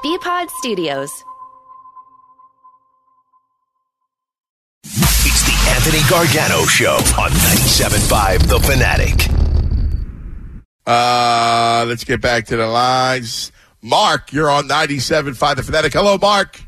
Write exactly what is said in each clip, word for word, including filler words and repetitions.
B-Pod Studios. It's the Anthony Gargano Show on ninety-seven point five The Fanatic. Uh, let's get back to the lines. Mark, you're on ninety-seven point five The Fanatic. Hello, Mark.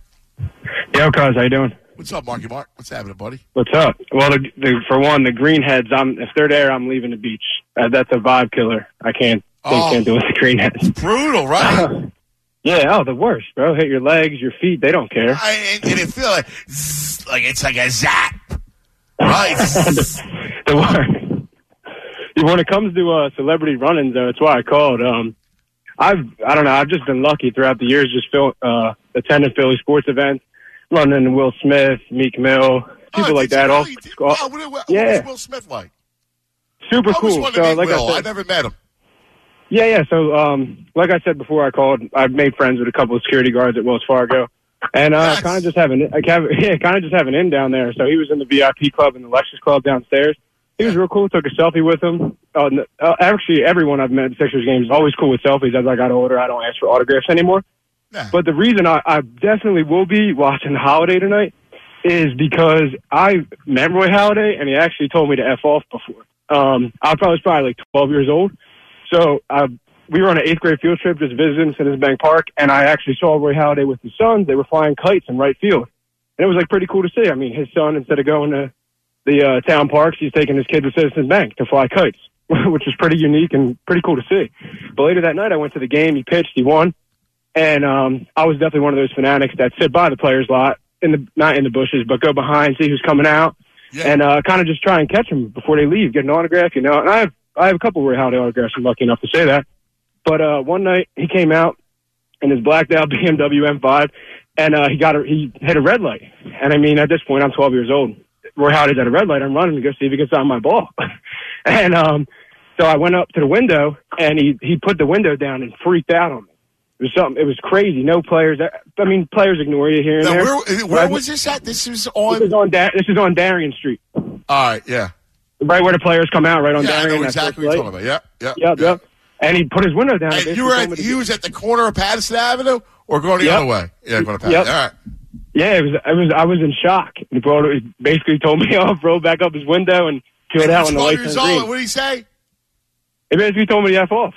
Yo, cuz, how you doing? What's up, Marky Mark? What's happening, buddy? What's up? Well, the, the, for one, the greenheads, I'm, if they're there, I'm leaving the beach. Uh, that's a vibe killer. I can't, Oh. they can't do with the greenheads. Brutal, right? Yeah, oh, the worst, bro. Hit your legs, your feet, they don't care. I, and, and it feel like, zzz, like it's like a zap. Right? The worst. When it comes to uh, celebrity run-ins, though, it's why I called. Um, I've, I don't know, I've just been lucky throughout the years, just fil- uh, attending Philly sports events, running into Will Smith, Meek Mill, people oh, like that. All, really, did, all, wow, what, what, yeah. what was Will Smith like? Super I always cool. wanted So, to meet like Will. I said, I never met him. Yeah, yeah. So, um, like I said before, I called. I've made friends with a couple of security guards at Wells Fargo, and uh, Yes. kind of just have an, I have, yeah, kind of just have an in down there. So he was in the V I P club in the Lexus Club downstairs. He was real cool. Took a selfie with him. Uh, uh, actually, everyone I've met at Sixers games is always cool with selfies. As I got older, I don't ask for autographs anymore. Yeah. But the reason I, I definitely will be watching the Holiday tonight is because I met Roy Halladay, and he actually told me to F off before. Um, I was probably like twelve years old. So uh, we were on an eighth grade field trip just visiting Citizens Bank Park, and I actually saw Roy Halladay with his sons. They were flying kites in right field. And it was like pretty cool to see. I mean, his son, instead of going to the uh, town parks, he's taking his kid to Citizens Bank to fly kites, which was pretty unique and pretty cool to see. But later that night, I went to the game. He pitched. He won. And um, I was definitely one of those fanatics that sit by the players' lot, in the not in the bushes, but go behind, see who's coming out, Yeah. and uh, kind of just try and catch them before they leave, get an autograph, you know. And I have I have a couple Roy Halladay autographs. I'm lucky enough to say that. But uh, one night he came out in his blacked out B M W M five, and uh, he got a, he hit a red light. And I mean, at this point, I'm twelve years old. Roy Halladay's at a red light. I'm running to go see if he gets on my ball. and um, so I went up to the window, and he he put the window down and freaked out on me. It was something. It was crazy. No players. I mean, players ignore you here and Now, there. where where was this at? This was on. This is on. Da- this is on Darien Street, All right, yeah. right where the players come out, right on Yeah, I Darien. know that exactly first what you're light. talking about. Yep, yep. Yep, yep. And he put his window down. And basically you were told at, me to you get- was at the corner of Patterson Avenue, or going the Yep. other way? Yeah, going to Patterson. Yep. All right. Yeah, it was. I was. I was in shock. He brought. He basically told me off, rolled back up his window, and peeled out when the lights years turned old. green. What did he say? He basically told me to F off.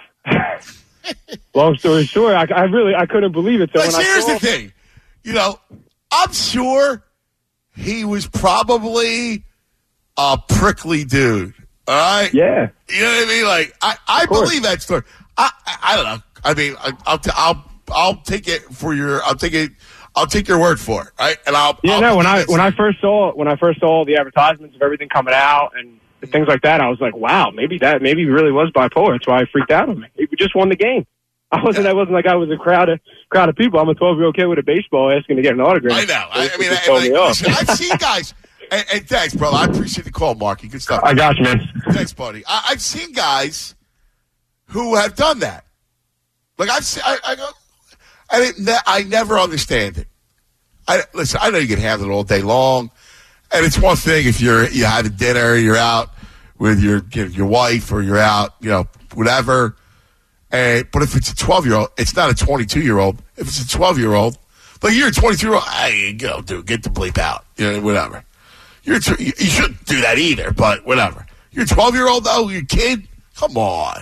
Long story short, I, I really I couldn't believe it. So But when here's I saw, the thing. You know, I'm sure he was probably a prickly dude. All right? Yeah. You know what I mean? Like, I, I course. believe that story. I, I, I don't know. I mean, I, I'll, t- I'll, I'll take it for your, I'll take it, I'll take your word for it, right? And I'll, Yeah, I'll no. When I believe when I it's- first saw when I first saw the advertisements of everything coming out and things like that, I was like, wow, maybe that maybe he really was bipolar. That's why I freaked out on me. He just won the game. I wasn't. Yeah. I wasn't like I was a crowd of crowd of people. I'm a twelve year old kid with a baseball asking to get an autograph. I know. I, I mean, Just I, told me like, off. listen, I've seen guys, and, and thanks, brother. I appreciate the call, Marky. Good stuff. I got you, man. Thanks, buddy. I, I've seen guys who have done that. Like I've seen, I, I go, I didn't, I never understand it. I listen. I know you can handle it all day long, and it's one thing if you're you having dinner, you're out with your you know, your wife, or you're out, you know, whatever. And but if it's a twelve year old, it's not a twenty-two year old. If it's a twelve year old, like you're a twenty-two year old, hey, go dude, get the bleep out, you know, whatever. You're t- you shouldn't do that either, but whatever. You're a twelve year old though, you're a kid. Come on.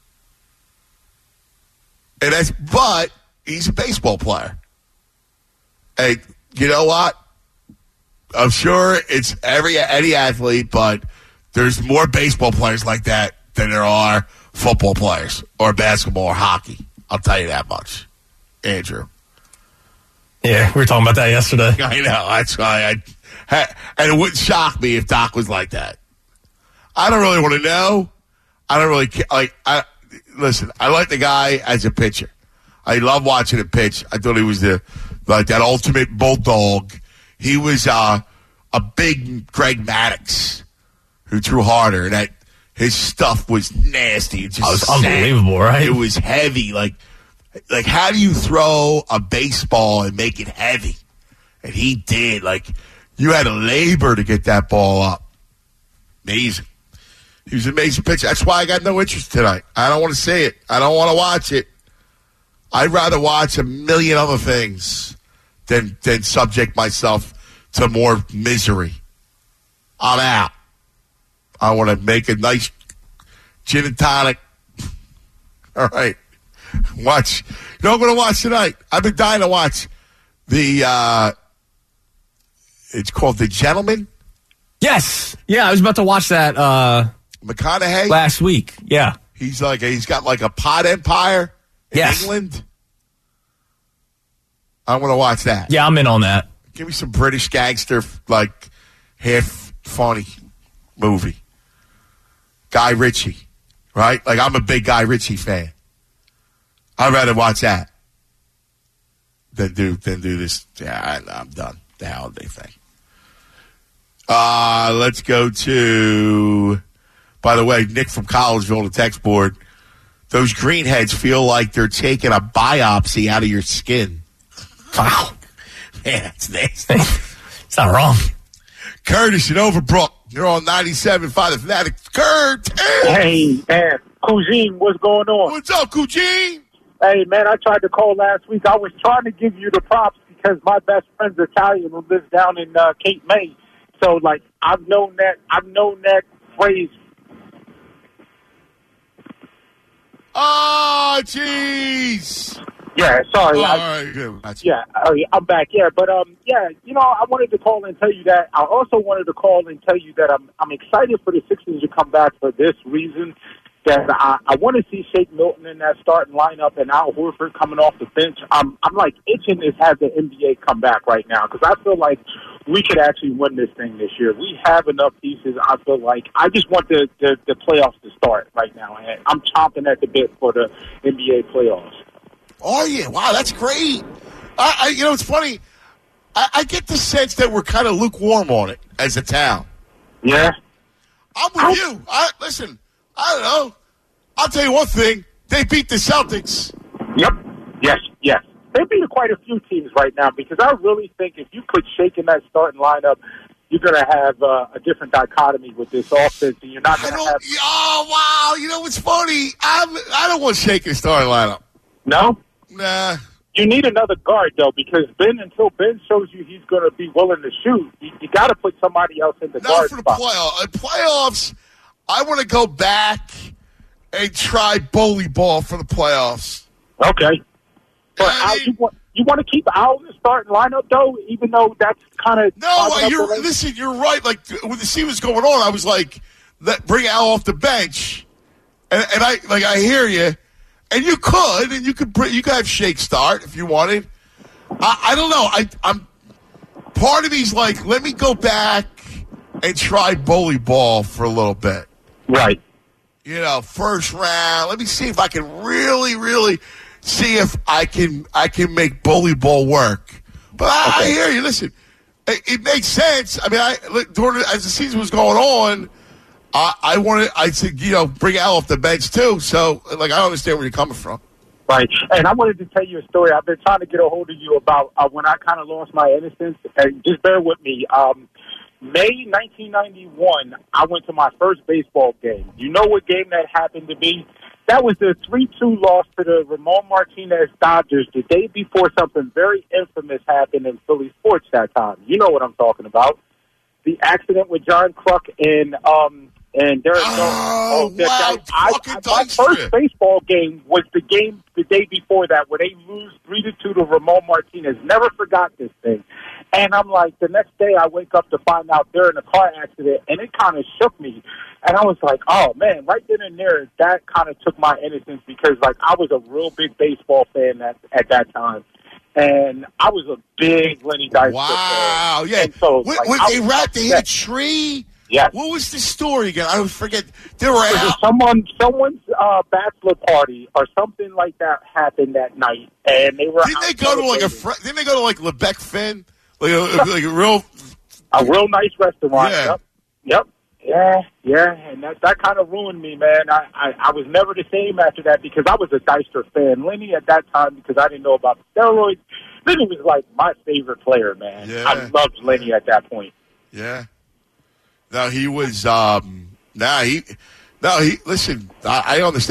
And that's but he's a baseball player. Hey, you know what? I'm sure it's every any athlete, but there's more baseball players like that than there are football players or basketball or hockey. I'll tell you that much, Andrew. Yeah, we were talking about that yesterday. I know. That's why I. And it wouldn't shock me if Doc was like that. I don't really want to know. I don't really care. Like, I listen. I like the guy as a pitcher. I love watching him pitch. I thought he was the like that ultimate bulldog. He was uh, a big Greg Maddux who threw harder. That his stuff was nasty. It just Oh, it was sank. unbelievable, right? It was heavy. Like, like how do you throw a baseball and make it heavy? And he did. Like, you had to labor to get that ball up. Amazing. He was an amazing pitcher. That's why I got no interest tonight. I don't want to see it. I don't want to watch it. I'd rather watch a million other things than than subject myself to more misery. I'm out. I want to make a nice gin and tonic. All right. Watch. You know what I'm going to watch tonight? I've been dying to watch the, uh, it's called The Gentleman. Yes. Yeah, I was about to watch that uh, McConaughey. last week. Yeah. He's like, a, he's got like a pot empire in Yes. England. I want to watch that. Yeah, I'm in on that. Give me some British gangster, like, half funny movie. Guy Ritchie, right? Like, I'm a big Guy Ritchie fan. I'd rather watch that than do than do this. Yeah, I, I'm done. The holiday thing. Uh, let's go to, by the way, Nick from Collegeville, the text board. Those greenheads feel like they're taking a biopsy out of your skin. Wow. Man, that's nasty. It's not wrong. Curtis in Overbrook. You're on ninety-seven point five The Fanatic. Kurt. Hey, man. Cousine, what's going on? What's up, Cougine? Hey, man, I tried to call last week. I was trying to give you the props because my best friend's Italian who lives down in uh, Cape May. So, like, I've known that, I've known that phrase. Oh, jeez. Yeah, sorry. All I, right, good. That's- yeah, oh, yeah, I'm back. Yeah, but, um, yeah, you know, I wanted to call and tell you that. I also wanted to call and tell you that I'm, I'm excited for the Sixers to come back for this reason. That I, I want to see Shake Milton in that starting lineup and Al Horford coming off the bench. I'm I'm like itching to have the N B A come back right now because I feel like we could actually win this thing this year. We have enough pieces. I feel like I just want the, the, the playoffs to start right now. And I'm chomping at the bit for the N B A playoffs. Oh, yeah. Wow, that's great. I, I you know, it's funny. I, I get the sense that we're kind of lukewarm on it as a town. Yeah. I'm with I- you. I, listen, I don't know. I'll tell you one thing. They beat the Celtics. Yep. Yes, yes. They beat quite a few teams right now because I really think if you put Shake in that starting lineup, you're going to have uh, a different dichotomy with this offense, and you're not I going to don't. have. Oh, wow. You know what's funny? I'm, I don't want Shake in the starting lineup. No? Nah. You need another guard, though, because Ben, until Ben shows you he's going to be willing to shoot, you, you got to put somebody else in the Not guard for the spot. playoffs. Uh, playoffs, I want to go back and try bully ball for the playoffs. Okay. But I Al, mean- you want you want to keep Al in the starting lineup, though, even though that's kind of No, uh, you're listen. You're right. Like when the scene was going on, I was like, "Let bring Al off the bench," and, and I like I hear you, and you could, and you could bring, you could have Shake start if you wanted. I, I don't know. I, I'm part of me's like, let me go back and try bully ball for a little bit. Right. You know, first round. Let me see if I can really, really see if I can I can make bully ball work. But I, I Okay. hear you. Listen, it, it makes sense. I mean, I during as the season was going on, I, I wanted I said you know bring Al off the bench too. So like I understand where you're coming from. Right. And I wanted to tell you a story. I've been trying to get a hold of you about uh, when I kind of lost my innocence. And just bear with me. Um, May nineteen ninety-one, I went to my first baseball game. You know what game that happened to be? That was the three two loss to the Ramon Martinez Dodgers the day before something very infamous happened in Philly sports that time. You know what I'm talking about. The accident with John Kruk and um and Derek Jones. Oh, that- wow, that- I, fucking I, my Dykstra. first baseball game was the game the day before that where they lose three to two to Ramon Martinez. Never forgot this thing. And I'm like, the next day I wake up to find out they're in a car accident, and it kind of shook me. And I was like, oh, man, right then and there, that kind of took my innocence because, like, I was a real big baseball fan at, at that time. And I was a big Lenny Dykstra Wow, fan. yeah. And so, when, like, when I they was wrapped, they hit a upset. tree. Yes. What was the story again? I forget. They were It was out. someone, someone's uh, bachelor party or something like that happened that night, and they were. Didn't out they go to like a? celebrating. Fr- didn't they go to like Lebec Finn? Like a, like a real. A real nice restaurant. Yeah. Yep. Yep. Yeah, yeah, and that that kind of ruined me, man. I, I I was never the same after that because I was a Dykstra fan. Lenny at that time because I didn't know about the steroids. Lenny was like my favorite player, man. Yeah. I loved Lenny at that point. Yeah. No, he was. Um, nah, he. No, he. Listen, I, I understand.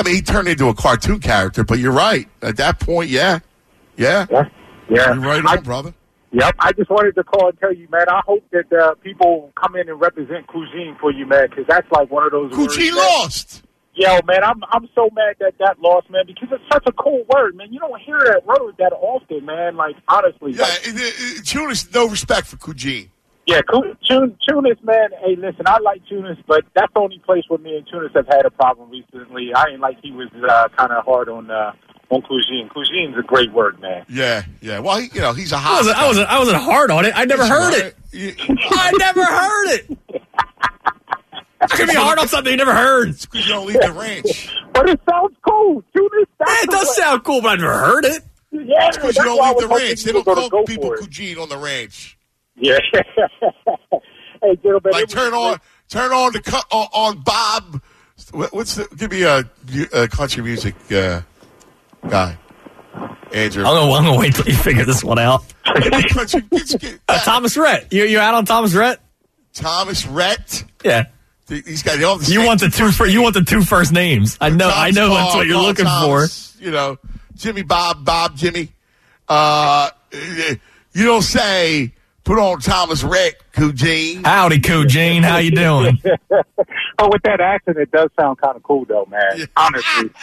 I mean, he turned into a cartoon character, but you're right. At that point, yeah. Yeah. Yeah. yeah. You're right I, on, brother. Yep. I just wanted to call and tell you, man, I hope that uh, people come in and represent Cougine for you, man, because that's like one of those Cougine words lost. Yo, man, I'm I'm so mad that that lost, man, because it's such a cool word, man. You don't hear that word that often, man. Like, honestly. Yeah, like, it, it, Tunis, no respect for Cougine. Yeah, Tunis, Tunis, man. Hey, listen, I like Tunis, but that's the only place where me and Tunis have had a problem recently. I ain't like he was uh, kind of hard on uh, on Cougine. Cougine's a great word, man. Yeah, yeah. Well, he, you know, he's a hot. I wasn't, I wasn't, I wasn't hard on it. I never heard it. You, I never heard it. I can be hard on something you never heard. It's because you don't leave the ranch. But it sounds cool. Tunis, Yeah, it does sound cool, but I've never heard it. Yeah, It's because you don't leave the ranch. They don't call people Cougine on the ranch. Yeah. Hey, gentlemen. Like turn on, turn on the cut on, on Bob. What, what's the? Give me a, a country music uh, guy, Andrew. I'm gonna, I'm gonna wait till you figure this one out. country, uh, Thomas Rhett. You you out on Thomas Rhett? Thomas Rhett. Yeah. He's got all the You want the two for you want the two first names. I know. I know that's what you're Paul looking Thomas, for. You know, Jimmy Bob, Bob Jimmy. Uh, you don't say. Put on Thomas Rhett, Cougine. Howdy, Cougine. How you doing? Oh, with that accent, it does sound kind of cool, though, man. Yeah. Honestly.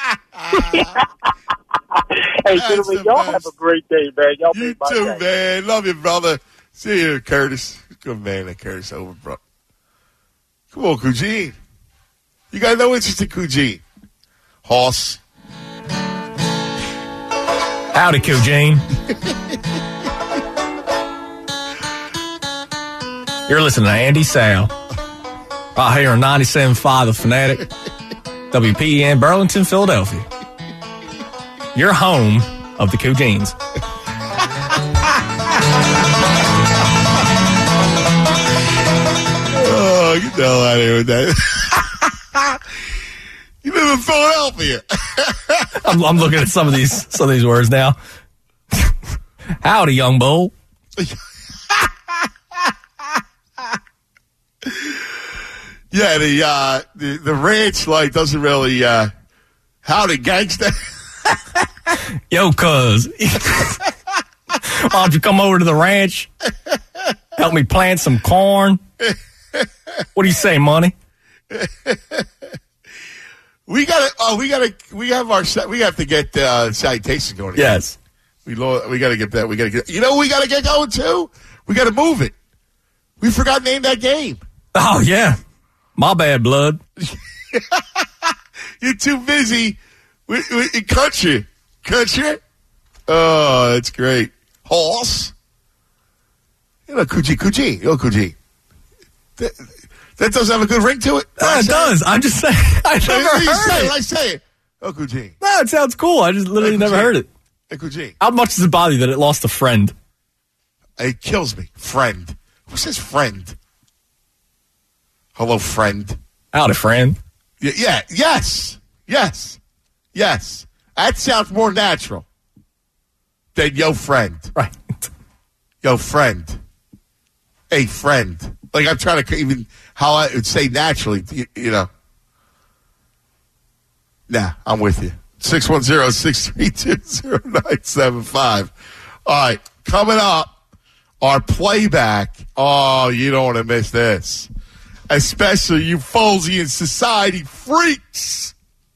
Hey, gentlemen, y'all best. Have a great day, man. Y'all you made my too, day. man. Love you, brother. See you, Curtis. Good man, that Curtis over, bro. Come on, Cougine. You got no interest in Cougine. Hoss. Howdy, Cougine. You're listening to Andy Sal. Right here on ninety-seven point five The Fanatic. W P E N, Burlington, Philadelphia. Your home of the Cougines. Oh, get the hell out of here with that. You live in Philadelphia. I'm, I'm looking at some of these some of these words now. Howdy, young bull. Yeah, the uh, the the ranch like doesn't really. Uh, howdy, gangsta. Yo, cuz. Why don't you come over to the ranch? Help me plant some corn. What do you say, money? We gotta. Oh, we gotta. We have our. We have to get uh, citation going. Again. Yes. We we gotta get that. We gotta get. You know, we gotta get going too. We gotta move it. We forgot to name that game. Oh yeah. My bad, blood. You're too busy with, with country. Country? Oh, that's great. Horse? You know, Cougine, Cougine. Yo, Cougine. That, that doesn't have a good ring to it? Uh, it does. I'm just saying. I never what heard say? it. I say it. Oh, Cougine. No, it sounds cool. I just literally hey, never heard it. Hey, Cougine. How much does it bother you that it lost a friend? It kills me. Friend. Who says friend? Hello, friend. Howdy, friend. Yeah, yeah, yes, yes, yes. That sounds more natural than yo friend. Right. Yo friend. Hey, friend. Like I'm trying to even how I would say naturally, you, you know. Nah, I'm with you. six one zero, six three two, zero nine seven five. All right, coming up, our playback. Oh, you don't want to miss this. Especially you Folesian Society freaks.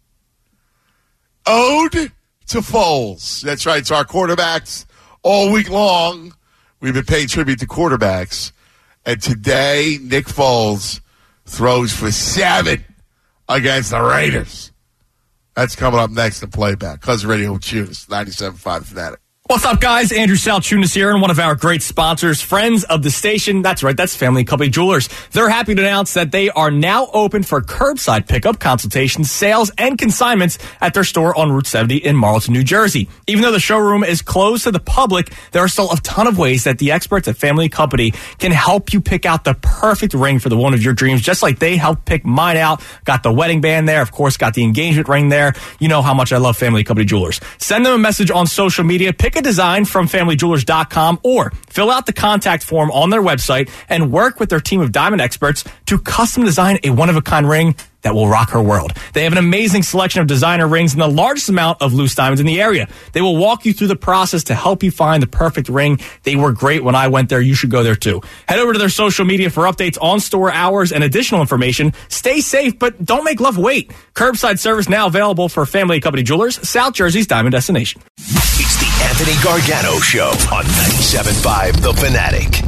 Ode to Foles. That's right. It's our quarterbacks all week long. We've been paying tribute to quarterbacks. And today, Nick Foles throws for seven against the Raiders. That's coming up next in playback. Cuz Radio Tunis, ninety-seven point five Fanatic. What's up, guys? Andrew Salchunas here, and one of our great sponsors, friends of the station. That's right, that's Family Company Jewelers. They're happy to announce that they are now open for curbside pickup, consultations, sales, and consignments at their store on Route seventy in Marlton, New Jersey. Even though the showroom is closed to the public, there are still a ton of ways that the experts at Family Company can help you pick out the perfect ring for the one of your dreams, just like they helped pick mine out. Got the wedding band there, of course, got the engagement ring there. You know how much I love Family Company Jewelers. Send them a message on social media. Pick a design from family jewelers dot com or fill out the contact form on their website and work with their team of diamond experts to custom design a one-of-a-kind ring that will rock her world. They have an amazing selection of designer rings and the largest amount of loose diamonds in the area. They will walk you through the process to help you find the perfect ring. They were great when I went there. You should go there too. Head over to their social media for updates on store hours and additional information. Stay safe, but don't make love wait. Curbside service now available for Family and Company Jewelers, South Jersey's diamond destination. It's the Anthony Gargano Show on ninety-seven point five The Fanatic.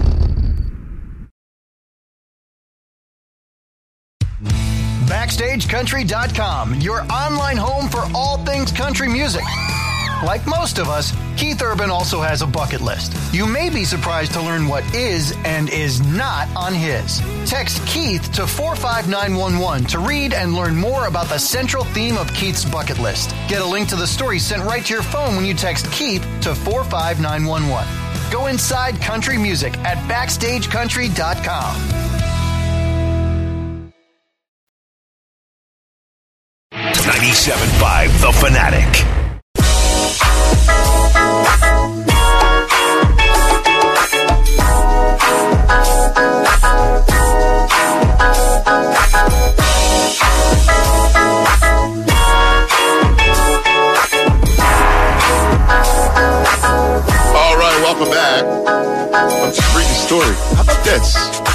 Backstage Country dot com, your online home for all things country music. Like most of us, Keith Urban also has a bucket list. You may be surprised to learn what is and is not on his. Text Keith to four five nine one one to read and learn more about the central theme of Keith's bucket list. Get a link to the story sent right to your phone when you text Keith to four five nine one one. Go inside country music at Backstage Country dot com. ninety-seven point five The Fanatic. All right, welcome back. Let's read the story. How about this?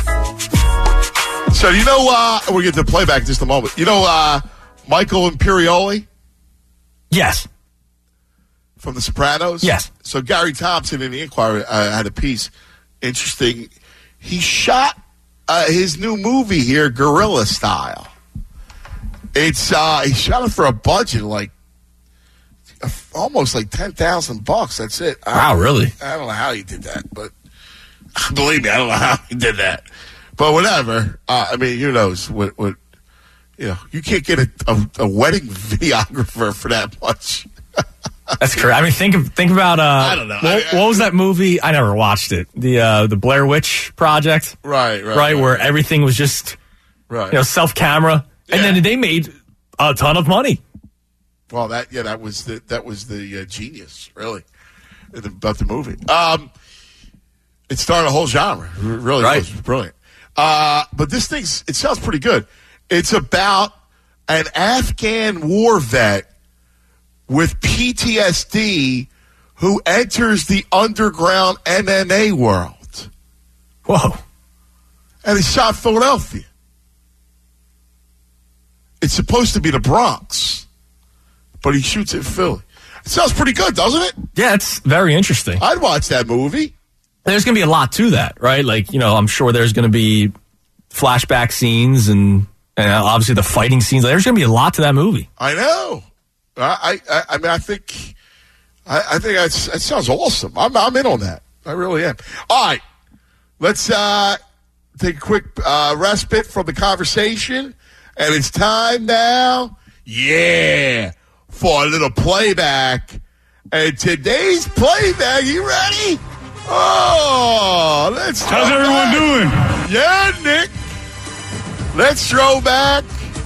So, you know, uh, we'll get to the playback in just a moment. You know, uh, Michael Imperioli? Yes. From The Sopranos? Yes. So Gary Thompson in the Inquirer uh, had a piece. Interesting. He shot uh, his new movie here, guerrilla style. It's uh, he shot it for a budget like uh, almost like ten thousand bucks. That's it. Wow, I, really? I don't know how he did that, but believe me, I don't know how he did that. But whatever. Uh, I mean, who knows what what. You know, you can't get a, a, a wedding videographer for that much. That's correct. I mean, think of, think about. Uh, I don't know. What, I, I, what was that movie? I never watched it. The uh, the Blair Witch Project. Right, right, right, right. where everything was just, right. you know, self camera, Yeah. and then they made a ton of money. Well, that yeah, that was the that was the uh, genius, really, about the movie. Um, it started a whole genre. It really Right. was brilliant. Uh, but this thing's it sounds pretty good. It's about an Afghan war vet with P T S D who enters the underground M M A world. Whoa. And he shot Philadelphia. It's supposed to be the Bronx, but he shoots it in Philly. It sounds pretty good, doesn't it? Yeah, it's very interesting. I'd watch that movie. There's going to be a lot to that, right? Like, you know, I'm sure there's going to be flashback scenes and, and obviously the fighting scenes. There's going to be a lot to that movie. I know. I I, I mean, I think I, I think that's, that sounds awesome. I'm I'm in on that. I really am. All right, let's uh, take a quick uh, respite from the conversation, and it's time now. Yeah, for a little playback. And today's playback, you ready? Oh, let's. How's everyone doing? Yeah, Nick. Let's throw back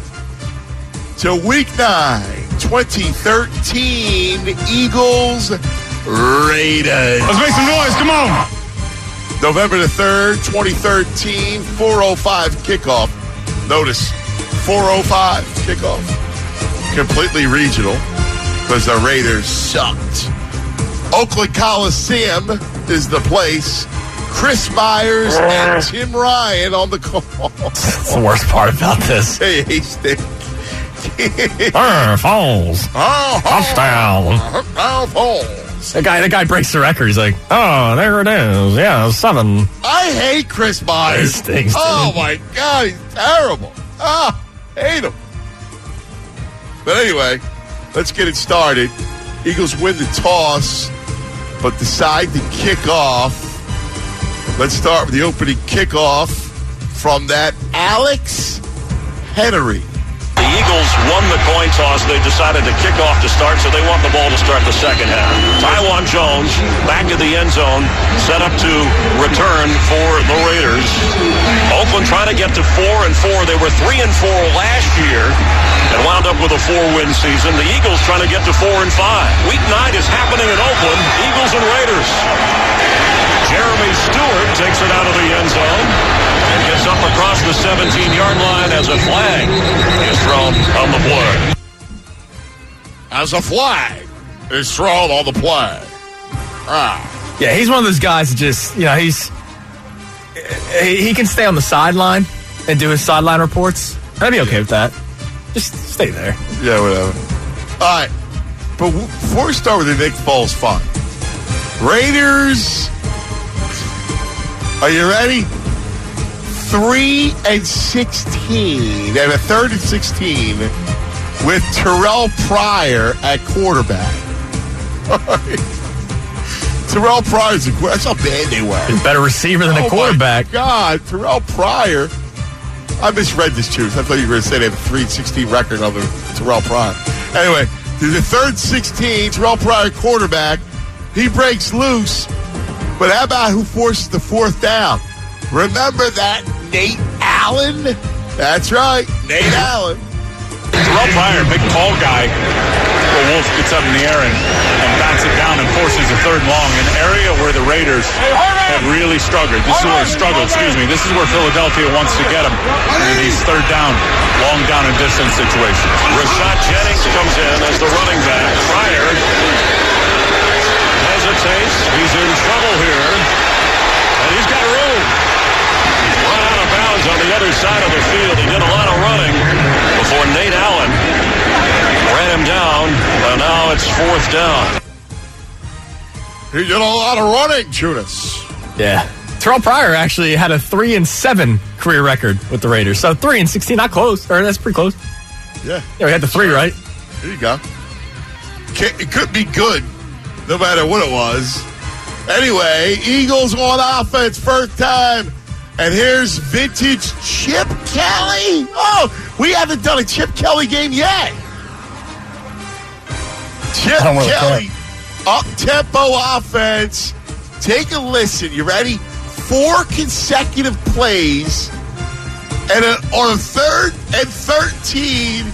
to week nine, twenty thirteen, Eagles, Raiders. Let's make some noise. Come on. November the third, twenty thirteen, four oh five kickoff. Notice, four oh five kickoff. Completely regional because the Raiders sucked. Oakland Coliseum is the place. Chris Myers and Tim Ryan on the call. That's the worst part about this. Hey, hey, Stick. Arr, Falls. Oh, Touchdown. oh, Falls. The guy, the guy breaks the record. He's like, oh, there it is. Yeah, seven. I hate Chris Myers. He stinks, oh, dude. my God. He's terrible. Ah, hate him. But anyway, let's get it started. Eagles win the toss, but decide to kick off. Let's start with the opening kickoff from that Alex Henry. The Eagles won the coin toss. They decided to kick off to start, so they want the ball to start the second half. Tywan Jones back to the end zone, set up to return for the Raiders. Oakland trying to get to four and four. They were three and four last year and wound up with a four-win season. The Eagles trying to get to four and five. Week nine is happening in Oakland. Eagles and Raiders. Jeremy Stewart takes it out of the end zone and gets up across the seventeen-yard line as a flag is thrown. down on the play. As a flag is thrown on the play. Ah. Yeah, he's one of those guys that just, you know, he's he, he can stay on the sideline and do his sideline reports. I'd be okay with that. Just stay there. Yeah, whatever. All right. But w- before we start with the Nick Foles fun, Raiders, are you ready? Three and sixteen, and a third and sixteen with Terrell Pryor at quarterback. All right. Terrell Pryor's a quarterback. That's how bad they were. He's a better receiver than oh a quarterback. My God, Terrell Pryor. I misread this, Juice. I thought you were going to say they have a three and sixteen record on the Terrell Pryor. Anyway, there's a third and sixteen, Terrell Pryor quarterback. He breaks loose. But how about who forces the fourth down? Remember that Nate Allen? That's right, Nate Allen. Terrell Pryor, big tall guy. Well, Wolf gets up in the air and, and bats it down and forces a third and long, an area where the Raiders have really struggled. This is where struggled, excuse me. This is where Philadelphia wants to get him in these third down, long down and distance situations. Rashad Jennings comes in as the running back. Pryor hesitates. He's in trouble here. And he's got room. Run out of bounds on the other side of the field. He did a lot of running before Nate Allen ran him down, and now it's fourth down. He did a lot of running, Judas. Yeah. Terrell Pryor actually had a three and seven career record with the Raiders. So three and sixteen, not close. Or that's pretty close. Yeah. Yeah, we had the three, right? There you go. It could be good, no matter what it was. Anyway, Eagles on offense, first time. And here's vintage Chip Kelly. Oh, we haven't done a Chip Kelly game yet. Chip Kelly, up-tempo offense. Take a listen. You ready? Four consecutive plays. And a, on a third and thirteen,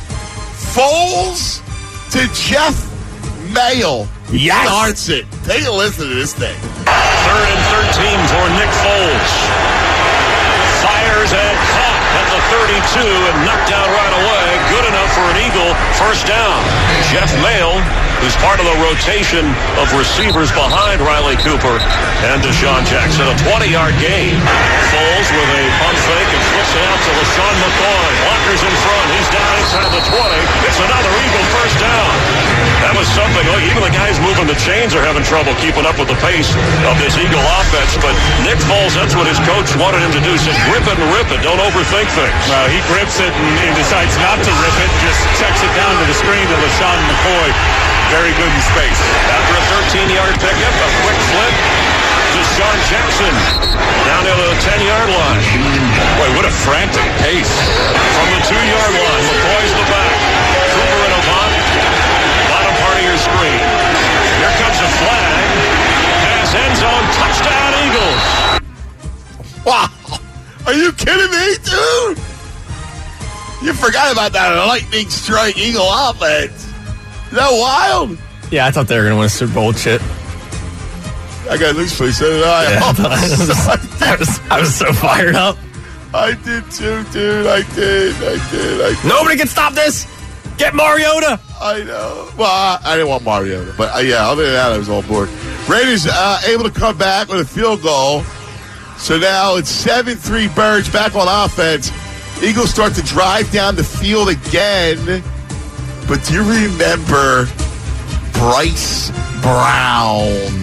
Foles to Jeff Mayo. Yes. Starts it. Take a listen to this thing. Third and thirteen for Nick Foles. Fires and caught at the thirty-two and knocked down right away. Good enough for an Eagle first down. Jeff Mayo, who's part of the rotation of receivers behind Riley Cooper and Deshaun Jackson. A twenty-yard gain. Foles with a pump fake and flips it out to LaShawn McCoy. Walker's in front. He's down inside the twenty. It's another Eagle first down. That was something. Look, even the guys moving the chains are having trouble keeping up with the pace of this Eagle offense. But Nick Foles, that's what his coach wanted him to do. He said, grip it and rip it. Don't overthink things. Well, he grips it and, and decides not to rip it. Just checks it down to the screen to LaShawn McCoy. Very good in space. After a thirteen-yard pickup, a quick flip. Deshaun Jackson down to the ten-yard line. Boy, what a frantic pace. From the two-yard line, McCoy's the back. Cooper and Avant. Bottom part of your screen. Here comes a flag. Pass end zone. Touchdown, Eagles. Wow. Are you kidding me, dude? You forgot about that lightning strike Eagle offense. Is that wild? Yeah, I thought they were going to win a Super Bowl shit. I got news for you. So did I. Yeah, Oh, I, was, I, was, I was so fired up. I did too, dude. I did. I did. I did. Nobody can stop this. Get Mariota. I know. Well, I, I didn't want Mariota. But, uh, yeah, other than that, I was all board. Raiders uh, able to come back with a field goal. So now it's seven three Birds back on offense. Eagles start to drive down the field again. But do you remember Bryce Brown?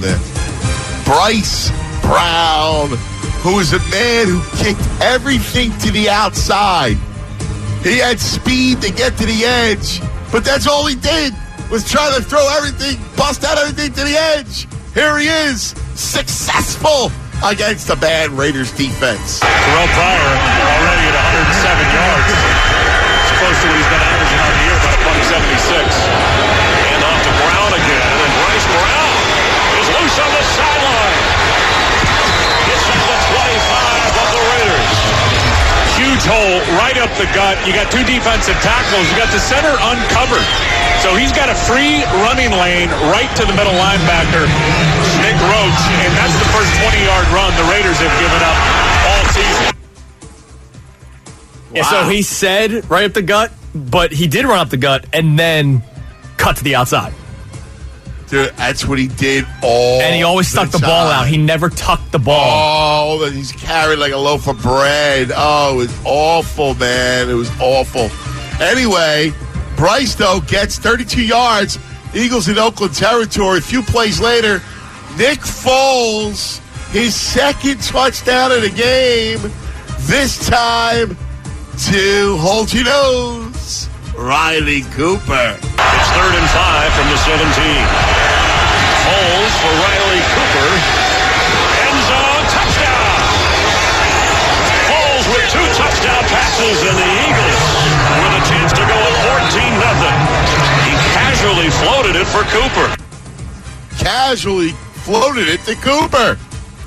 Bryce Brown, who was a man who kicked everything to the outside. He had speed to get to the edge, but that's all he did, was try to throw everything, bust out everything to the edge. Here he is, successful against the bad Raiders defense. Terrell Pryor already at one hundred seven yards. It's close to what he's been averaging on the year, about one seventy-six. And off to Brown again, and Bryce Brown is loose on the sideline. Gets to the twenty-five of the Raiders. Huge hole right up the gut. You got two defensive tackles. You got the center uncovered. So he's got a free running lane right to the middle linebacker, Nick Roach, and that's the first twenty-yard run the Raiders have given up all season. Yeah, so he said right up the gut, but he did run up the gut and then cut to the outside. Dude, that's what he did all And he always stuck the, the ball out. He never tucked the ball. Oh, he's carried like a loaf of bread. Oh, it was awful, man. It was awful. Anyway, Bryce, though, gets thirty-two yards. Eagles in Oakland territory. A few plays later, Nick Foles, his second touchdown of the game. This time to, hold your nose, Riley Cooper. It's third and five from the seventeen. Foles for Riley Cooper. End zone, touchdown! Foles with two touchdown passes, and the Eagles with a chance to go up fourteen nothing. He casually floated it for Cooper. Casually floated it to Cooper.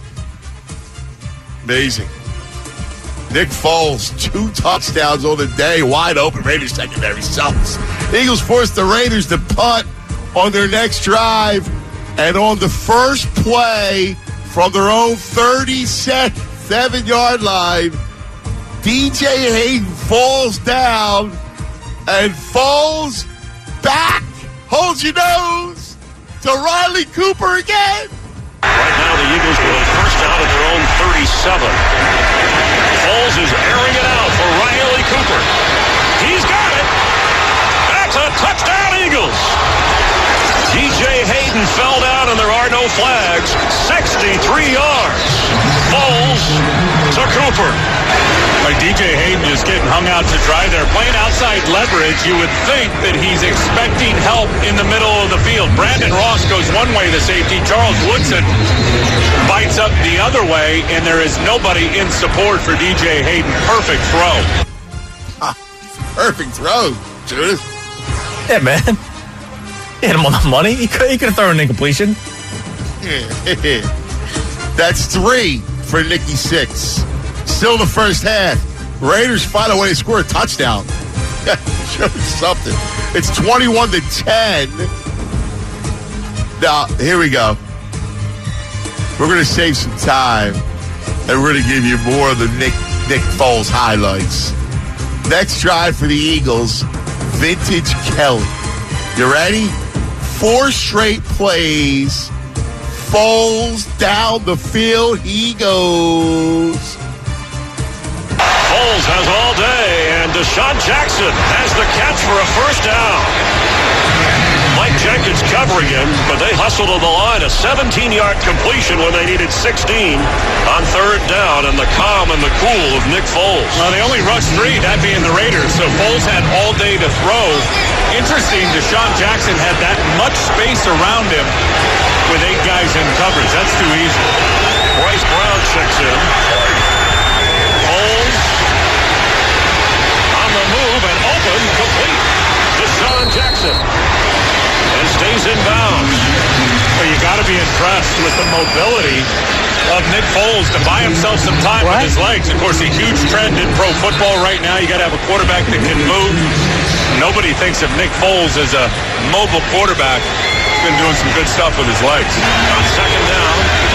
Amazing. Nick Foles, two touchdowns on the day, wide open. Raiders secondary sucks. Eagles forced the Raiders to punt on their next drive, and on the first play from their own thirty-seven-yard line, D J Hayden falls down, and falls back, hold your nose, to Riley Cooper again. Right now the Eagles with a first down at their own thirty-seven. Foles is airing it out for Riley Cooper. He's got it. That's a touchdown, Eagles. D J Hayden fell down and there are no flags. sixty-three yards. Foles to Cooper. Like D J Hayden just getting hung out to dry there. Playing outside leverage, you would think that he's expecting help in the middle of the field. Brandon Ross goes one way, the safety. Charles Woodson bites up the other way, and there is nobody in support for D J Hayden. Perfect throw. Ah, perfect throw, Judas. Yeah, man. He hit him on the money. He could, he could have thrown an incompletion. That's three for Nicky Six. Still the first half. Raiders find a way to score a touchdown. Show something. It's twenty-one to ten. Now, here we go. We're going to save some time, and we're going to give you more of the Nick, Nick Foles highlights. Next drive for the Eagles, Vintage Kelly. You ready? Four straight plays. Foles down the field. He goes. Foles has all day, and Deshaun Jackson has the catch for a first down. Mike Jenkins covering him, but they hustled to the line. A seventeen-yard completion when they needed sixteen on third down, and the calm and the cool of Nick Foles. Well, they only rushed three, that being the Raiders, so Foles had all day to throw. Interesting, Deshaun Jackson had that much space around him with eight guys in coverage. That's too easy. Bryce Brown checks in. Foles on the move and open, complete. Deshaun Jackson. And stays in bounds. Well, you got to be impressed with the mobility of Nick Foles to buy himself some time what? with his legs. Of course, a huge trend in pro football right now. You got to have a quarterback that can move. Nobody thinks of Nick Foles as a mobile quarterback. He's been doing some good stuff with his legs. On second down,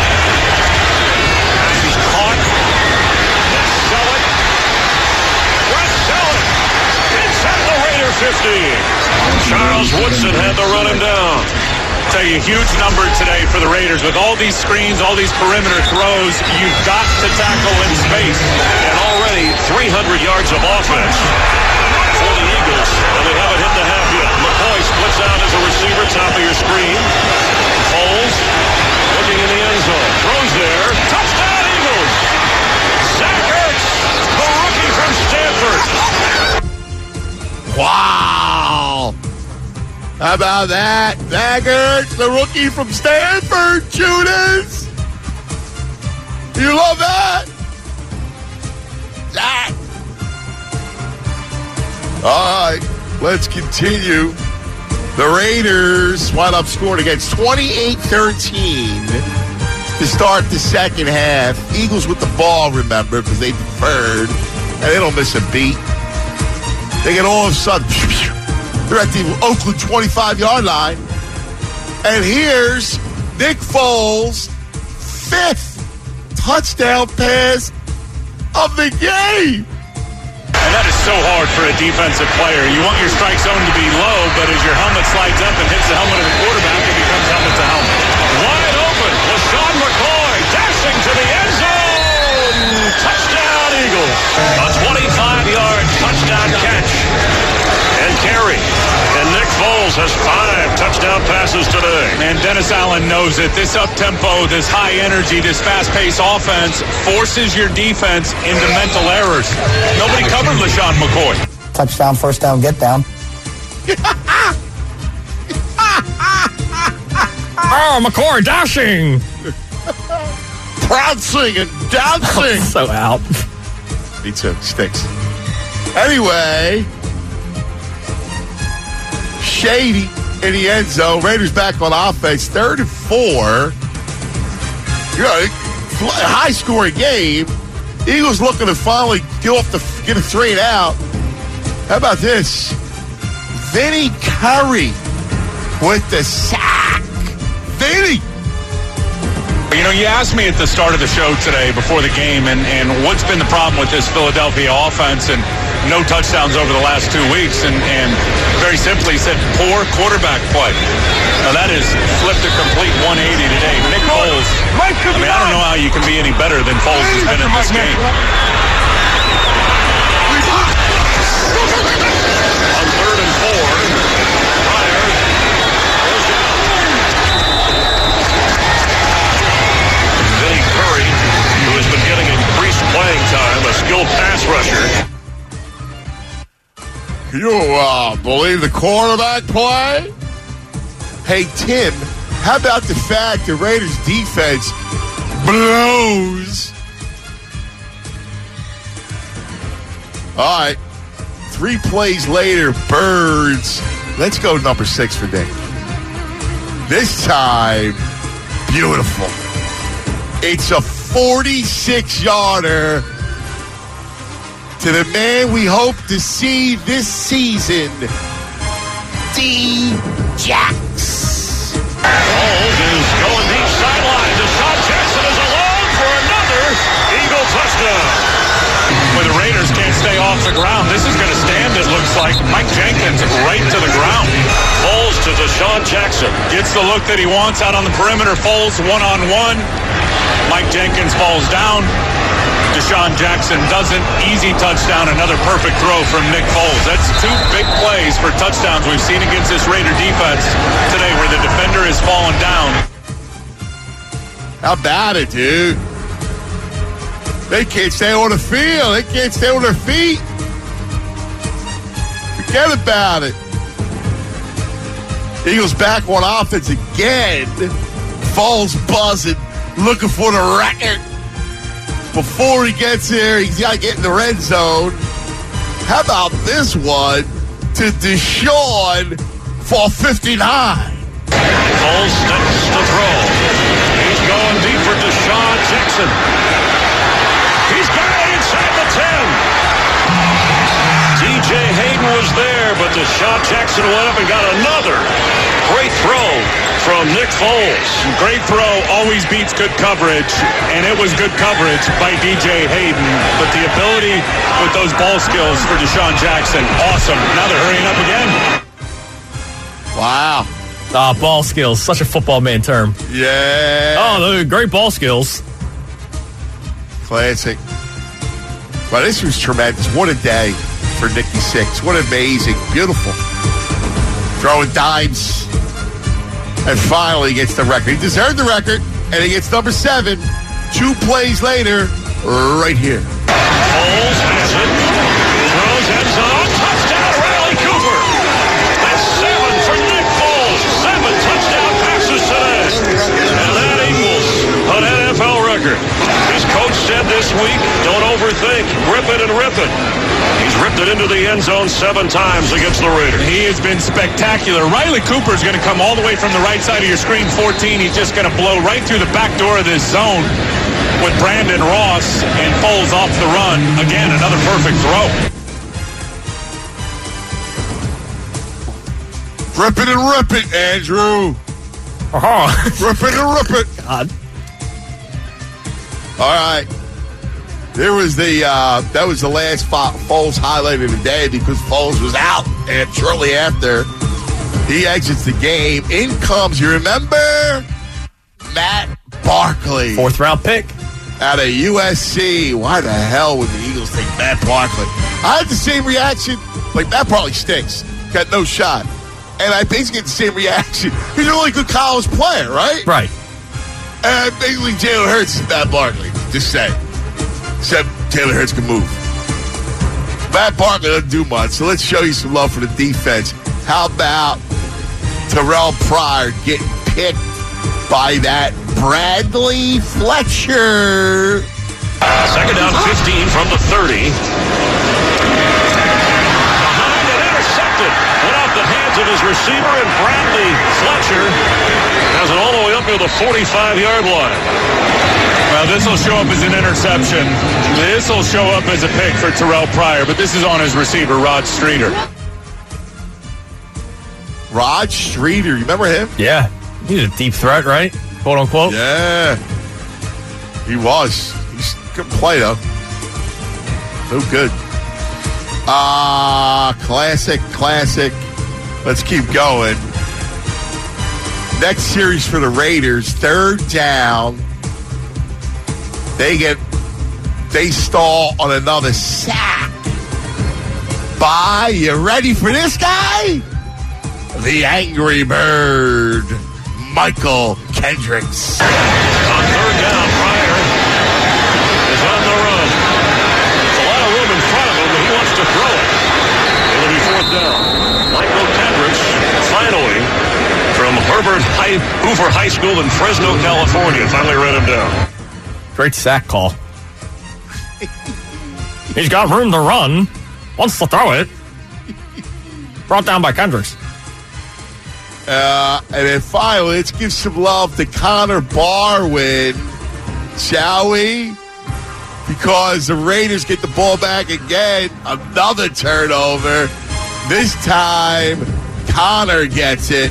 he's caught. Let's sell it. Let's sell it. Inside the Raider fifty. Charles Woodson had to run him down. Tell you, huge number today for the Raiders. With all these screens, all these perimeter throws, you've got to tackle in space. And already three hundred yards of offense for the Eagles. And they haven't hit the half yet. McCoy splits out as a receiver, top of your screen. Foles looking in the end zone. Throws there. Touchdown, Eagles! Zach Ertz, the rookie from Stanford. Wow! How about that? Zach Ertz, the rookie from Stanford, Judas! You love that? Zach! All right, let's continue. The Raiders wind up scoring against twenty-eight thirteen to start the second half. Eagles with the ball, remember, because they deferred, and they don't miss a beat. They get all of a sudden, they're at the Oakland twenty-five-yard line. And here's Nick Foles' fifth touchdown pass of the game. And that is so hard for a defensive player. You want your strike zone to be low, but as your helmet slides up and hits the helmet of the quarterback, it becomes helmet to helmet. Wide open. LaShawn McCoy dashing to the end zone. Touchdown, Eagles. A twenty-five-yard touchdown catch and carry. And Nick Foles has five touchdown passes today. And Dennis Allen knows it. This up-tempo, this high energy, this fast-paced offense forces your defense into mental errors. Nobody covered LaShawn McCoy. Touchdown, first down, get down. Oh, McCoy dashing. Prancing and dancing. So out. Me too. Stinks. Anyway, Shady in the end zone. Raiders back on offense. Third and four. You know, high-scoring game. Eagles looking to finally get off the get a three and out. How about this? Vinny Curry with the sack. Vinny. You know, you asked me at the start of the show today before the game, and, and what's been the problem with this Philadelphia offense, and no touchdowns over the last two weeks, and, and very simply said poor quarterback play. Now that is flipped a complete one eighty today. Nick Foles, I mean, I don't know how you can be any better than Foles has been in this game. On third and four, Pryor goes down. Vinny Curry, who has been getting increased playing time, a skilled pass rusher. You uh, believe the quarterback play? Hey, Tim, how about the fact the Raiders defense blows? All right. Three plays later, Birds. Let's go number six for Nick. This time, beautiful. It's a forty-six-yarder to the man we hope to see this season, D. Jax. Foles is going deep sideline. Deshaun Jackson is alone for another Eagle touchdown. Where the Raiders can't stay off the ground, this is going to stand, it looks like. Mike Jenkins right to the ground. Foles to Deshaun Jackson. Gets the look that he wants out on the perimeter. Foles one-on-one. Mike Jenkins falls down. Deshaun Jackson doesn't. Easy touchdown. Another perfect throw from Nick Foles. That's two big plays for touchdowns we've seen against this Raider defense today where the defender has fallen down. How about it, dude? They can't stay on the field. They can't stay on their feet. Forget about it. Eagles back on offense again. Foles buzzing, looking for the record. Before he gets there, he's got to get in the red zone. How about this one to Deshaun for fifty-nine? Foles steps to throw. He's going deep for Deshaun Jackson. He's got it inside the ten. D J Hayden was there, but Deshaun Jackson went up and got another great throw from Nick Foles. Great throw always beats good coverage, and it was good coverage by D J Hayden. But the ability with those ball skills for Deshaun Jackson, awesome. Now they're hurrying up again. Wow. Ah, ball skills. Such a football man term. Yeah. Oh, those are great ball skills. Classic. Well, this was tremendous. What a day for Nicky Six. What amazing. Beautiful. Throwing dimes. And finally gets the record. He deserved the record, and he gets number seven. Two plays later, right here. Foles has it. Throws end zone. Touchdown, Riley Cooper. That's seven for Nick Foles. Seven touchdown passes today. And that equals an N F L record. His coach said this week, don't overthink. Rip it and rip it. He's ripped it into the end zone seven times against the Raiders. He has been spectacular. Riley Cooper is going to come all the way from the right side of your screen, fourteen. He's just going to blow right through the back door of this zone with Brandon Ross and Foles off the run. Again, another perfect throw. Rip it and rip it, Andrew. Uh-huh. Rip it and rip it. God. All right. There was the uh, that was the last Foles highlight of the day because Foles was out, and shortly after he exits the game, in comes, you remember, Matt Barkley, fourth round pick out of U S C. Why the hell would the Eagles take Matt Barkley? I had the same reaction. Like, Matt Barkley stinks, got no shot, and I basically had the same reaction. He's a really good college player, right? Right. And basically, Jalen Hurts is Matt Barkley. Just say. Except Taylor Hurts can move. Matt Barkley doesn't do much, so let's show you some love for the defense. How about Terrell Pryor getting picked by that Bradley Fletcher? Second down, fifteen from the thirty. Behind and intercepted. Went off the hands of his receiver, and Bradley Fletcher has it all the way up to the forty-five-yard line. Well, this will show up as an interception. This will show up as a pick for Terrell Pryor, but this is on his receiver, Rod Streeter. Rod Streeter, you remember him? Yeah. He's a deep threat, right? Quote unquote. Yeah. He was. He couldn't play, though. No good. Ah, uh, classic, classic. Let's keep going. Next series for the Raiders, third down. They get, they stall on another sack by, you ready for this guy? The Angry Bird, Michael Kendricks. On third down, Pryor is on the run. There's a lot of room in front of him, but he wants to throw it. It'll be fourth down. Michael Kendricks, finally, from Herbert High, Hoover High School in Fresno, California, finally ran him down. Great sack call. He's got room to run. Wants to throw it. Brought down by Kendricks. Uh, and then finally, let's give some love to Connor Barwin, shall we? Because the Raiders get the ball back again. Another turnover. This time, Connor gets it.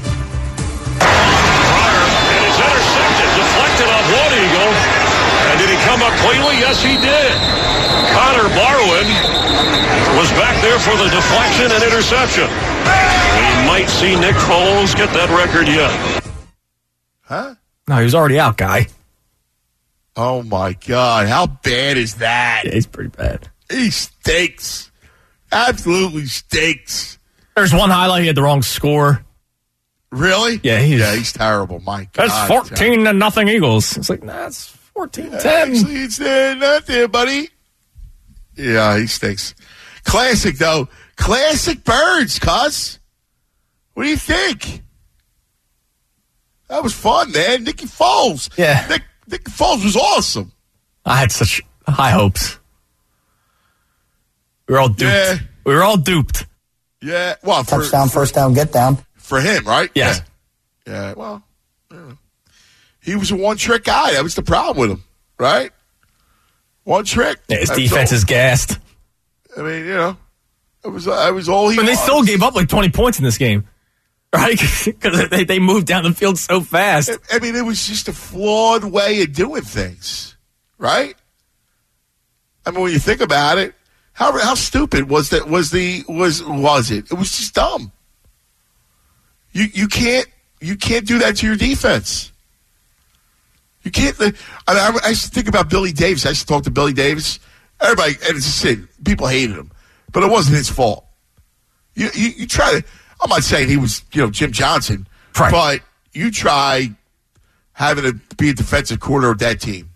Pryor, and it's intercepted. Deflected off one Eagle. And did he come up cleanly? Yes, he did. Connor Barwin was back there for the deflection and interception. We might see Nick Foles get that record yet. Huh? No, he was already out, guy. Oh, my God. How bad is that? Yeah, he's pretty bad. He stinks. Absolutely stinks. There's one highlight. He had the wrong score. Really? Yeah, he's, yeah, he's terrible. My God. That's fourteen to nothing Eagles. It's like, nah, it's fourteen ten. Actually, it's uh, not there, buddy. Yeah, he stinks. Classic, though. Classic Birds, cuz. What do you think? That was fun, man. Nicky Foles. Yeah. Nick, Nicky Foles was awesome. I had such high hopes. We were all duped. Yeah. We were all duped. Yeah. Well, for, Touchdown, for, first down, get down. For him, right? Yes. Yeah. Yeah, well, yeah. He was a one-trick guy. That was the problem with him, right? One trick. Yeah, his That's defense all. is gassed. I mean, you know, it was, uh, it was all he But they was. still gave up like twenty points in this game, right? Because they, they moved down the field so fast. I mean, it was just a flawed way of doing things, right? I mean, when you think about it, how how stupid was that? Was the was was it? It was just dumb. You you can't you can't do that to your defense. You can't. I, I, I used to think about Billy Davis. I used to talk to Billy Davis. Everybody, and it's just it. People hated him, but it wasn't his fault. You you, you try to. I'm not saying he was, you know, Jim Johnson, right. But you try having to be a defensive coordinator of that team,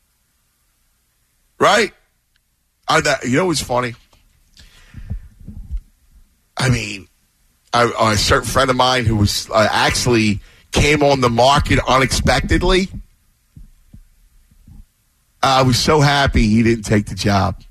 right? I, that, you know what's funny? I mean, I, a certain friend of mine who was uh, actually came on the market unexpectedly. I was so happy he didn't take the job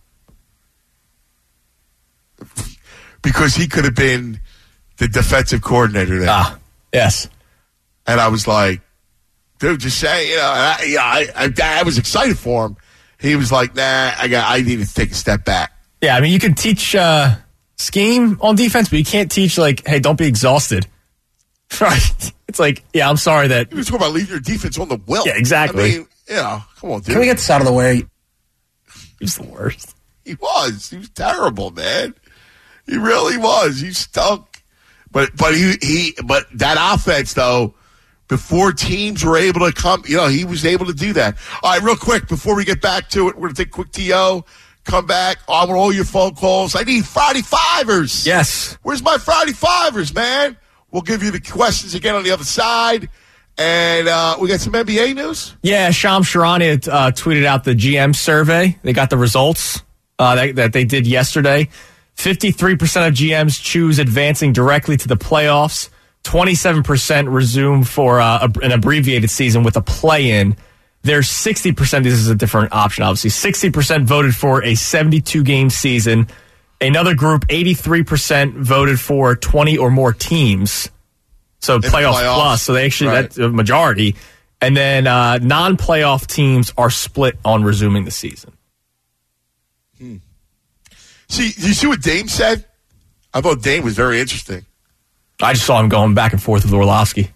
because he could have been the defensive coordinator there. Ah, yes. And I was like, dude, just say, you know, and I, yeah, I, I, I was excited for him. He was like, nah, I got, I need to take a step back. Yeah, I mean, you can teach uh, scheme on defense, but you can't teach, like, hey, don't be exhausted. Right? It's like, yeah, I'm sorry that. You were talking about leaving your defense on the wilt. Yeah, exactly. I mean, you know, come on, dude. Can we get this out of the way? He's the worst. He was. He was terrible, man. He really was. He stunk. But but he, he but that offense though, before teams were able to come, you know, he was able to do that. All right, real quick before we get back to it, we're gonna take a quick T O. Come back. I want all your phone calls. I need Friday Fivers. Yes. Where's my Friday Fivers, man? We'll give you the questions again on the other side. And uh, we got some N B A news? Yeah, Shams Charania uh, tweeted out the G M survey. They got the results uh, that, that they did yesterday. fifty-three percent of G Ms choose advancing directly to the playoffs. twenty-seven percent resume for uh, a, an abbreviated season with a play-in. There's sixty percent, this is a different option, obviously. sixty percent voted for a seventy-two game season. Another group, eighty-three percent voted for twenty or more teams. So playoffs, playoffs plus. So they actually, right. That's a majority. And then uh, non-playoff teams are split on resuming the season. Hmm. See, did you see what Dame said? I thought Dame was very interesting. I just saw him going back and forth with Orlovsky.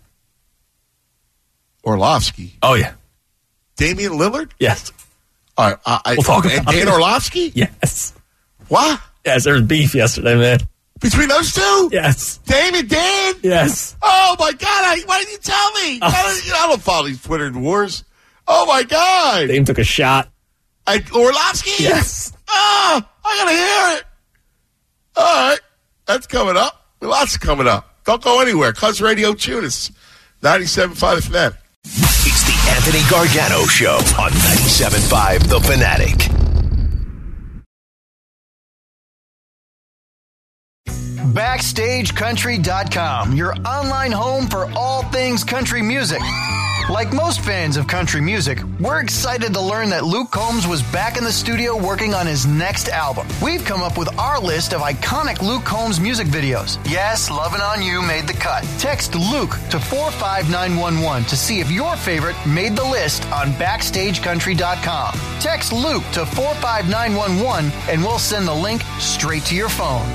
Orlovsky? Oh, yeah. Damian Lillard? Yes. All right. I, I, we'll talk and about Dan Orlovsky? Yes. What? Yes, there was beef yesterday, man. Between those two? Yes. Dame and Dan? Yes. Oh, my God. I, why didn't you tell me? Oh. I, don't, I don't follow these Twitter wars. Oh, my God. Dame took a shot. At Orlovsky? Yes. Oh, I got to hear it. All right. That's coming up. Lots coming up. Don't go anywhere. Cuz Radio Tunis. ninety-seven point five The Fanatic. It's the Anthony Gargano Show on ninety-seven point five The Fanatic. Backstage Country dot com, your online home for all things country music. Like most fans of country music, we're excited to learn that Luke Combs was back in the studio working on his next album. We've come up with our list of iconic Luke Combs music videos. Yes, Lovin' On You made the cut. Text Luke to four five nine one one to see if your favorite made the list on Backstage Country dot com. Text Luke to four five nine one one and we'll send the link straight to your phone.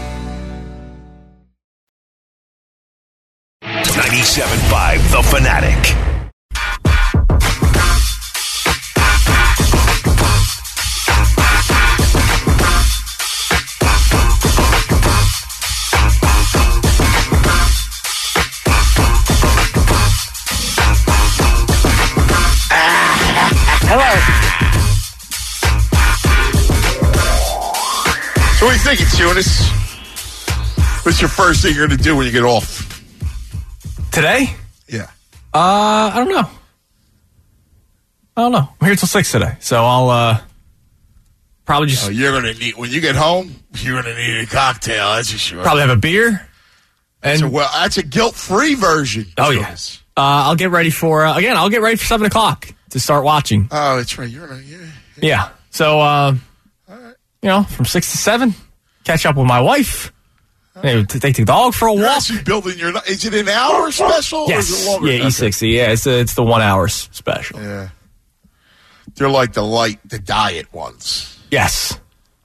ninety-seven point five The Fanatic. Hello. So what are you thinking, Tunis? What's your first thing you're going to do when you get off? Today? Yeah. Uh, I don't know. I don't know. I'm here till six today, so I'll uh probably just. Oh, you're gonna need when you get home. You're gonna need a cocktail. That's for sure. Probably have a beer. And so, well, that's a guilt-free version. Oh yes. Yeah. Uh, I'll get ready for uh, again. I'll get ready for seven o'clock to start watching. Oh, that's right. You're gonna, yeah, yeah. Yeah. So, uh, all right. You know, from six to seven, catch up with my wife. They take the dog for a You're walk. Actually building your. Is it an hour special? Yes. Or is it longer? Yeah, E sixty. Yeah, it's a, it's the one hour special. Yeah. They're like the light, the diet ones. Yes.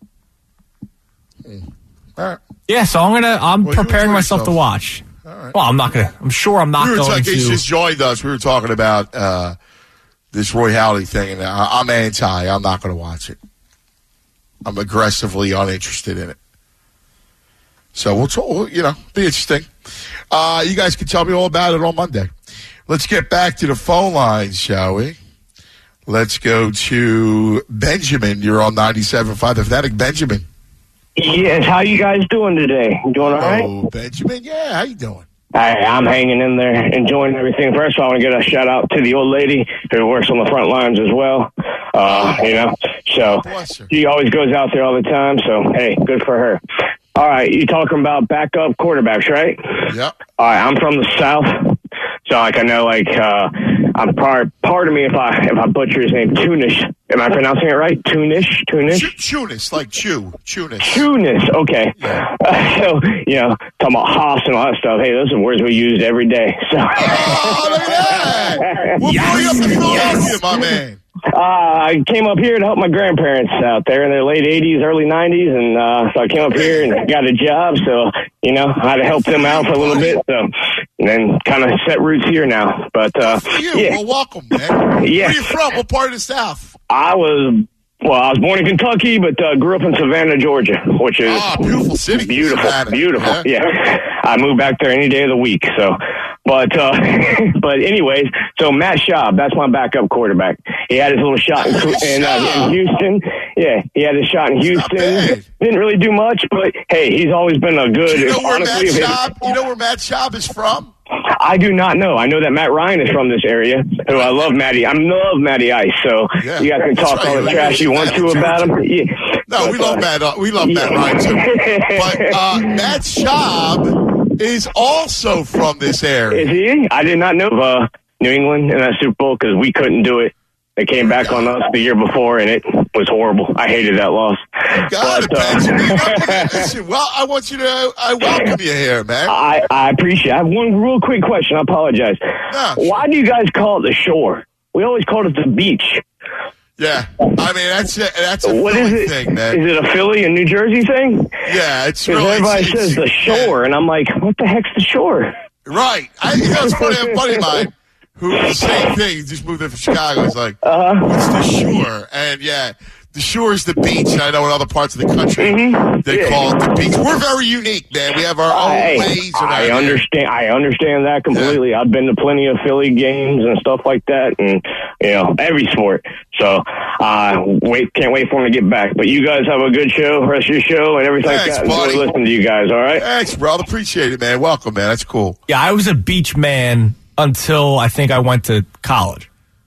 Mm. All right. Yeah, so I'm gonna. I'm well, preparing myself yourself. to watch. All right. Well, I'm not gonna. I'm sure I'm not we going talking, to. He just joined us. We were talking about uh, this Roy Halladay thing, and I, I'm anti. I'm not going to watch it. I'm aggressively uninterested in it. So we'll, talk, you know, be interesting. Uh, you guys can tell me all about it on Monday. Let's get back to the phone lines, shall we? Let's go to Benjamin. You're on ninety-seven point five The Fanatic. Benjamin. Yes, how you guys doing today? Doing all right? Oh, Benjamin. Yeah, how you doing? Hi, I'm hanging in there, enjoying everything. First of all, I want to give a shout out to the old lady who works on the front lines as well. Uh, you know, so she always goes out there all the time. So, hey, good for her. All right, you talking about backup quarterbacks, right? Yep. All right, I'm from the South, so like I know, like uh, I'm part. Pardon me if I if I butcher his name, Tunish. Am I pronouncing it right? Tunish, Tunish, Tunis, like chew, Tunis, Tunis. Okay. Yeah. Uh, so you know, talking about hops and all that stuff. Hey, those are words we use every day. So. Oh, look at that! We'll yes. blow you up to Philadelphia, yes. my man. Uh, I came up here to help my grandparents out there in their late eighties, early nineties, and uh, so I came up here and got a job. So, you know, I had to help them out for a little bit. So, and then kind of set roots here now. But uh, for you, yeah. well, welcome, man. Yeah. Where are you from? What part of the South? I was Well, I was born in Kentucky, but uh, grew up in Savannah, Georgia, which is oh, beautiful city. Beautiful, Savannah. beautiful. Yeah. yeah, I moved back there any day of the week. So, but uh, but anyways, so Matt Schaub, that's my backup quarterback. He had his little shot in, in, uh, in Houston. Yeah, he had his shot in Houston. Didn't really do much, but hey, he's always been a good. Do you know where honestly, Matt Schaub? You know where Matt Schaub is from? I do not know. I know that Matt Ryan is from this area. Who I love, Matty. I love Matty Ice. So yeah, you guys can talk right. all the trash you want to about him. Yeah. No, but, we love uh, Matt. Uh, we love yeah. Matt Ryan too. But uh, Matt Schaub is also from this area. Is he? I did not know of uh, New England in that Super Bowl because we couldn't do it. They came back on us the year before, and it was horrible. I hated that loss. God, but, uh, listen, well, I want you to. I welcome you here, man. I, I appreciate it. I have one real quick question. I apologize. No, Why do you guys call it the shore? We always called it the beach. Yeah, I mean that's a, that's a what Philly is it? thing, man. Is it a Philly and New Jersey thing? Yeah, it's because really. Everybody it's, says it's, the shore, yeah. And I'm like, what the heck's the shore? Right. I, you know, it's funny. A buddy of mine who the same thing. He just moved in from Chicago. He's like, uh-huh. what's the shore? And yeah. The shore is the beach. I know in other parts of the country mm-hmm. they yeah. call it the beach. We're very unique, man. We have our own I, ways. I understand. I understand that completely. Yeah. I've been to plenty of Philly games and stuff like that, and you know every sport. So, uh, wait, can't wait for him to get back. But you guys have a good show, rest of your show, and everything Thanks, like that. buddy. Enjoy listening to you guys. All right. Thanks, brother. Appreciate it, man. Welcome, man. That's cool. Yeah, I was a beach man until I think I went to college.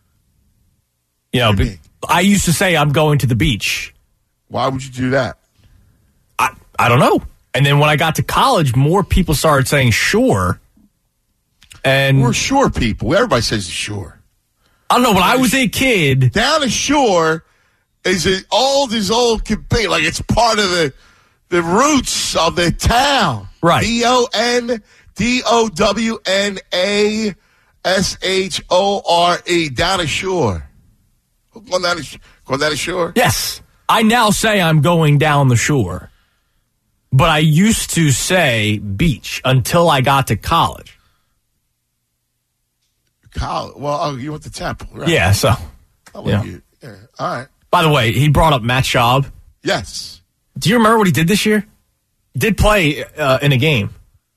You know, be, I used to say I'm going to the beach. Why would you do that? I I don't know. And then when I got to college, more people started saying shore. And we're shore people. Everybody says shore. I don't know. When I was a kid, down the shore is as old as old could be. Like it's part of the the roots of the town. Right. D O N D O W N A S H O R E. Down the shore. Going down the, going down the shore? Yes. I now say I'm going down the shore, but I used to say beach until I got to college. College? Well, oh, you went to Temple, right? Yeah, so. Yeah. You, yeah. All right. By the way, he brought up Matt Schaub. Yes. Do you remember what he did this year? He did play uh, in a game.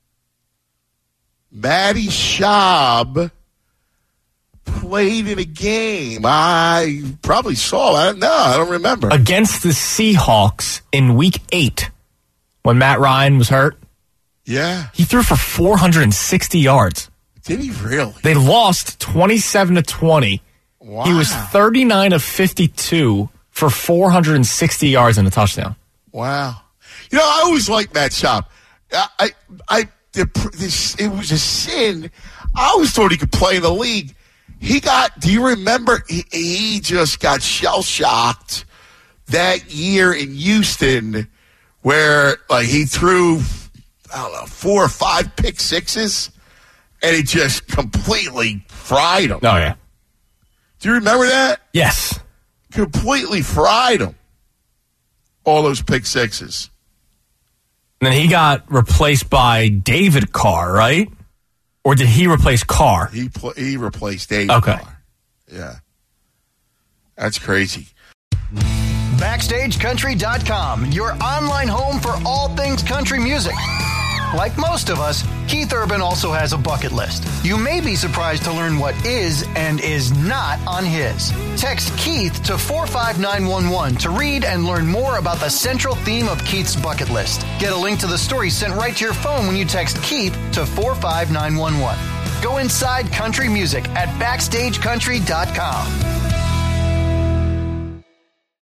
Matty Schaub played in a game. I probably saw it. No, I don't remember. Against the Seahawks in week eight when Matt Ryan was hurt. Yeah. He threw for four hundred sixty yards. Did he really? They lost twenty-seven to twenty. Wow. He was thirty-nine of fifty-two for four hundred sixty yards and a touchdown. Wow. You know, I always liked Matt Schaub. I, I, I the, this, it was a sin. I always thought he could play in the league. He got, do you remember, he, he just got shell-shocked that year in Houston where, like, he threw, I don't know, four or five pick sixes, and it just completely fried him. Oh, yeah. Do you remember that? Yes. Completely fried him. All those pick sixes. And then he got replaced by David Carr, right? Or did he replace Carr? He pl- he replaced David okay. Carr. Yeah. That's crazy. Backstage Country dot com, your online home for all things country music. Like most of us, Keith Urban also has a bucket list. You may be surprised to learn what is and is not on his. Text Keith to four five nine one one to read and learn more about the central theme of Keith's bucket list. Get a link to the story sent right to your phone when you text Keith to four five nine one one. Go inside country music at Backstage Country dot com.